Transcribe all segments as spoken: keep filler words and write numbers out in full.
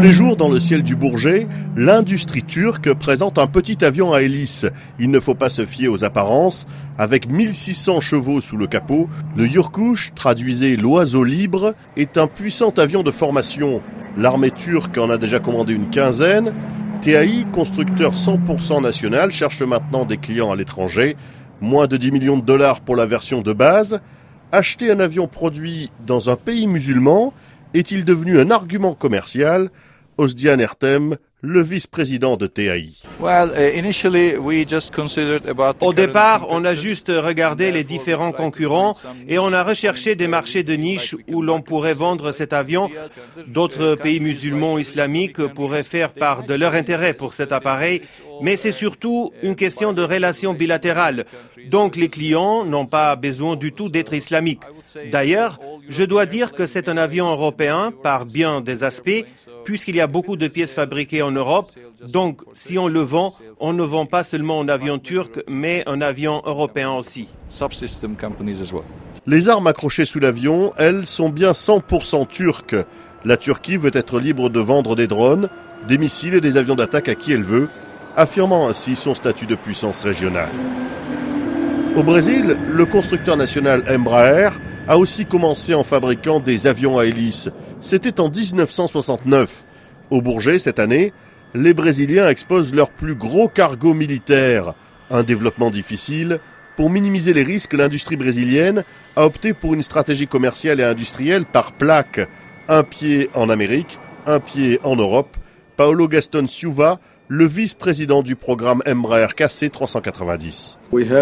les jours, dans le ciel du Bourget, l'industrie turque présente un petit avion à hélice. Il ne faut pas se fier aux apparences. Avec mille six cents chevaux sous le capot, le Yurkush, traduisez l'oiseau libre, est un puissant avion de formation. L'armée turque en a déjà commandé une quinzaine. T A I, constructeur cent pour cent national, cherche maintenant des clients à l'étranger. Moins de dix millions de dollars pour la version de base. Acheter un avion produit dans un pays musulman est-il devenu un argument commercial? Özcan Ertem, le vice-président de T A I. Au départ, on a juste regardé les différents concurrents et on a recherché des marchés de niche où l'on pourrait vendre cet avion. D'autres pays musulmans islamiques pourraient faire part de leur intérêt pour cet appareil, mais c'est surtout une question de relations bilatérales. Donc les clients n'ont pas besoin du tout d'être islamiques. D'ailleurs, je dois dire que c'est un avion européen par bien des aspects, puisqu'il y a beaucoup de pièces fabriquées en Europe. Donc, si on le vend, on ne vend pas seulement un avion turc, mais un avion européen aussi. Les armes accrochées sous l'avion, elles, sont bien cent pour cent turques. La Turquie veut être libre de vendre des drones, des missiles et des avions d'attaque à qui elle veut, affirmant ainsi son statut de puissance régionale. Au Brésil, le constructeur national Embraer a aussi commencé en fabriquant des avions à hélice. C'était en dix-neuf cent soixante-neuf. Au Bourget, cette année, les Brésiliens exposent leur plus gros cargo militaire. Un développement difficile. Pour minimiser les risques, l'industrie brésilienne a opté pour une stratégie commerciale et industrielle par plaque. Un pied en Amérique, un pied en Europe. Paulo Gaston Silva, le vice-président du programme Embraer K C trois cent quatre-vingt-dix.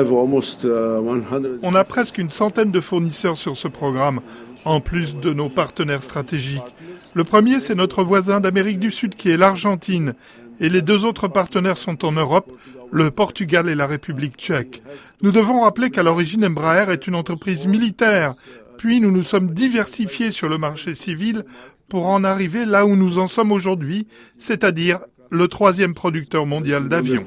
On a presque une centaine de fournisseurs sur ce programme, en plus de nos partenaires stratégiques. Le premier, c'est notre voisin d'Amérique du Sud, qui est l'Argentine. Et les deux autres partenaires sont en Europe, le Portugal et la République tchèque. Nous devons rappeler qu'à l'origine, Embraer est une entreprise militaire. Puis nous nous sommes diversifiés sur le marché civil pour en arriver là où nous en sommes aujourd'hui, c'est-à-dire le troisième producteur mondial d'avions.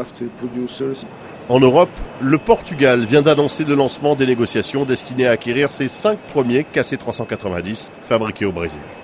En Europe, le Portugal vient d'annoncer le lancement des négociations destinées à acquérir ses cinq premiers K C trois cent quatre-vingt-dix fabriqués au Brésil.